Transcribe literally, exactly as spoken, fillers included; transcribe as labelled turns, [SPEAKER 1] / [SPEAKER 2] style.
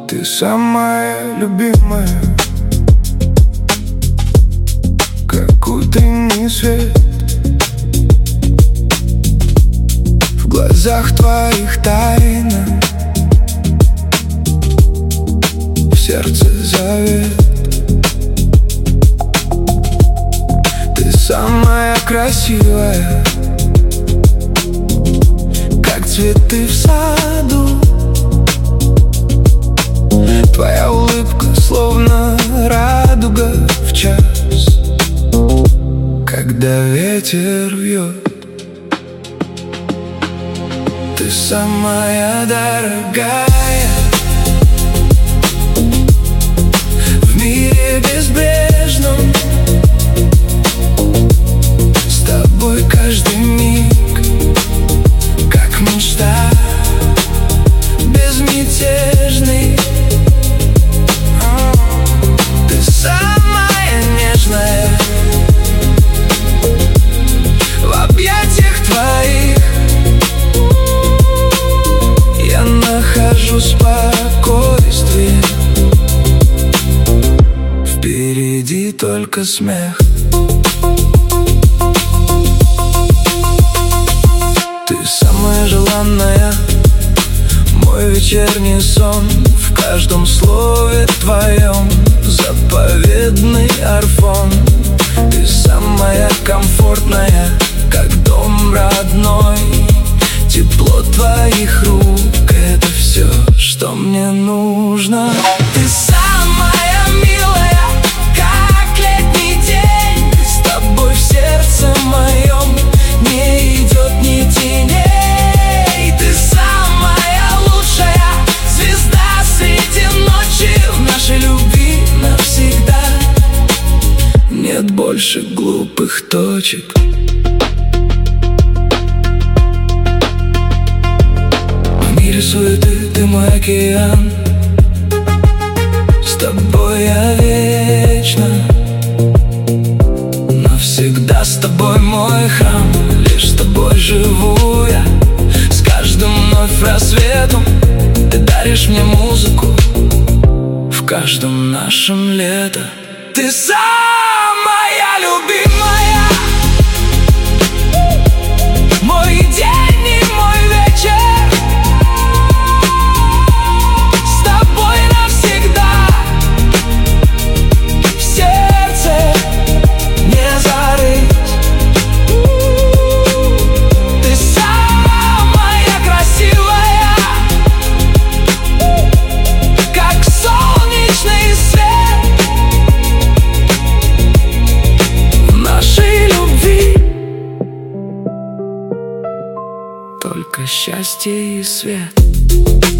[SPEAKER 1] Ты самая любимая, как утренний свет. В глазах твоих тайна, в сердце завет. Ты самая красивая, как цветы в саду. Твоя улыбка словно радуга в час, когда ветер вьет. Ты самая дорогая в мире безбрежном. С тобой каждый миг как мечта, безмятежный. Ты самая нежная, в объятиях твоих я нахожу спокойствие. Впереди только смех. Ты самая желанная, мой вечерний сон. В каждом слове твоем заповедный орфон. Ты самая комфортная, как дом родной. Тепло твоих рук — это все, что мне нужно. Ты самая милая, как летний день. С тобой в сердце моем не идет ни теней. Ты самая лучшая звезда среди ночи. В нашей любви навсегда нет больше глупых точек. В мире суеты ты мой океан, с тобой я вечно. Навсегда с тобой мой храм, лишь с тобой живу я. С каждым вновь рассветом ты даришь мне музыку, в каждом нашем лето. Ты самая любимая, мой день и мой вечер. С тобой навсегда, в сердце не зарыть. Ты самая красивая, как солнечный свет. В нашей любви только счастье и свет.